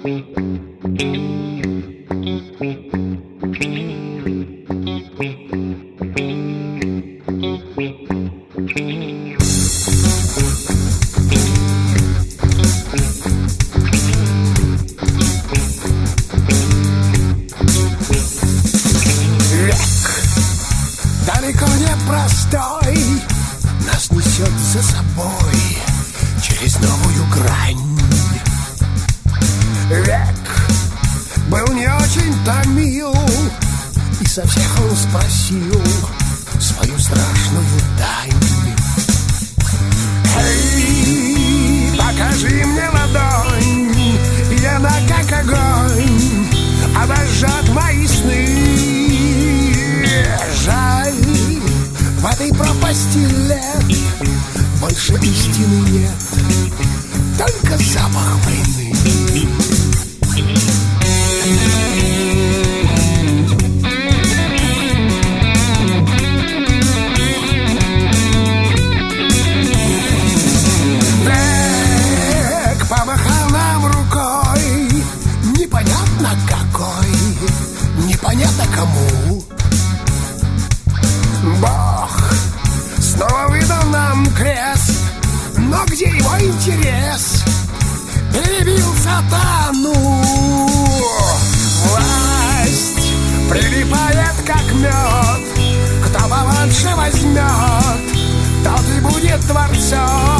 Далеко не простой нас несет за собой через новую грань. Век был не очень-то мил, и со всех он спросил свою страшную дань. Эй, покажи мне ладонь, и она как огонь обожжет мои сны. Жаль, в этой пропасти лет больше истины нет, только запах войны. Век помахал нам рукой, непонятно какой, непонятно кому. Бог снова выдал нам крест, но где его интерес? Перебил сатану. Власть прилипает как мед, кто побольше возьмет, тот и будет творцом.